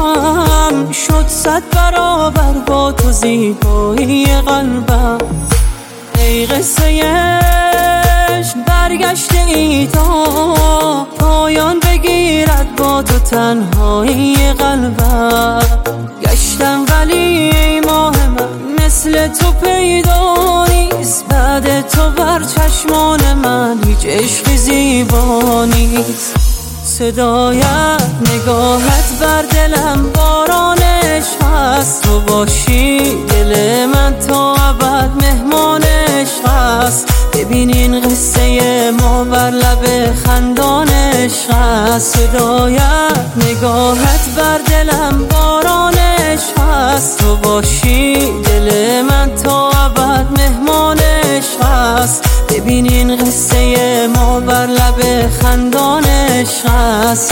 عشقم شد 100 برابر با تو زیبایی قلبم. ای قصه عشق برگشته ای تا پایان بگیرد با تو تنهایی قلبم. گشتم ولی ای ماه من مثل تو پیدا نیست، بعد تو بر چشمان من هیچ عشقی زیبا نیست. صدایت نگاهت بر دلم باران عشق هست، تو باشی دل من تا ابد مهمان عشق هست. ببین این قصه ما بر لب خندان عشق هست. صدایت نگاهت بر دلم باران عشق هست، تو باشی دل من تا ابد مهمان عشق هست. ببین این قصه ما بر لب خندان عشق هست.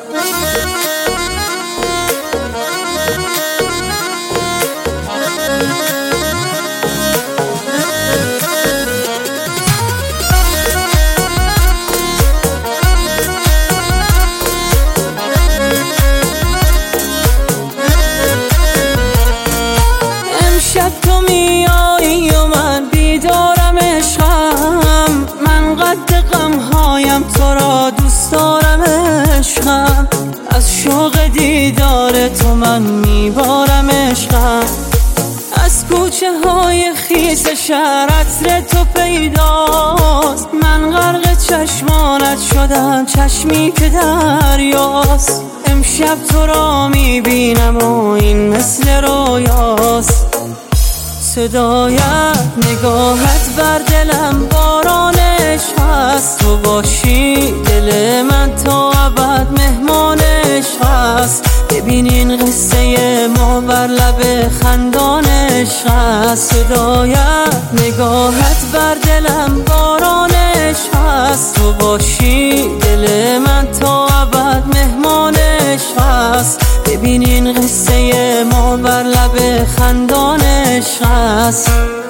امشب تو میایی و من بیدارم عشقم، من قد غمهایم تو را دوست دارم عشقم. از شوق دیدار تو من میبارم عشقم. از کوچه های خیس شهر عطر تو پیداست، من غرق چشمانت شدم چشمی که دریاست. امشب تو را میبینم و این مثل رویاست. صدایت نگاهت بر دلم باران عشق هست، تو باشی دل من تا ابد مهمان عشق هست. ببین این قصه ما بر لب خندان عشق هست. صدایت نگاهت بر دلم باران عشق هست، تو باشی دل من تا ابد مهمان عشق هست. ببین این قصه ما بر لب خندان عشق هست.